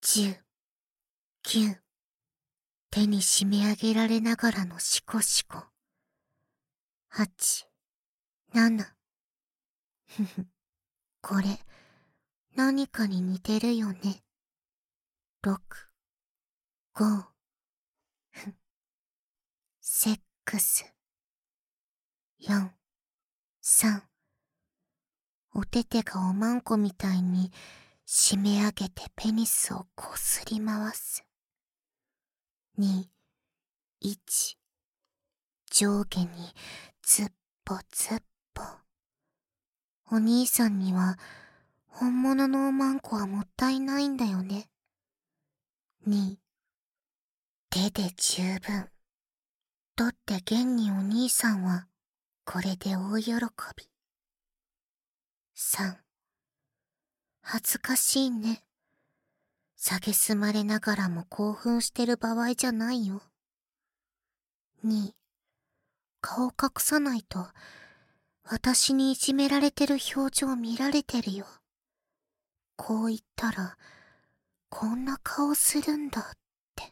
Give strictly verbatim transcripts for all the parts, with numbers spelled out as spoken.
じゅう、きゅう、手に締め上げられながらのシコシコ。はち、なな。ふふ、これ、何かに似てるよね。ろく、ご、ふ、セックス。よん、さん。おててがおまんこみたいに締め上げてペニスをこすり回す。に、いち。上下にずっぽずっぽ。お兄さんには本物のおまんこはもったいないんだよね。に、手で十分。だって現にお兄さんはこれで大喜び。さん、恥ずかしいね。蔑まれながらも興奮してる場合じゃないよ。に、顔隠さないと私にいじめられてる表情見られてるよ。こう言ったらこんな顔するんだって。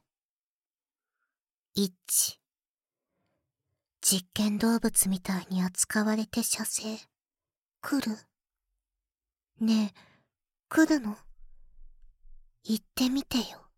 いち、実験動物みたいに扱われて射精。来る？ねえ、来るの？言ってみてよ。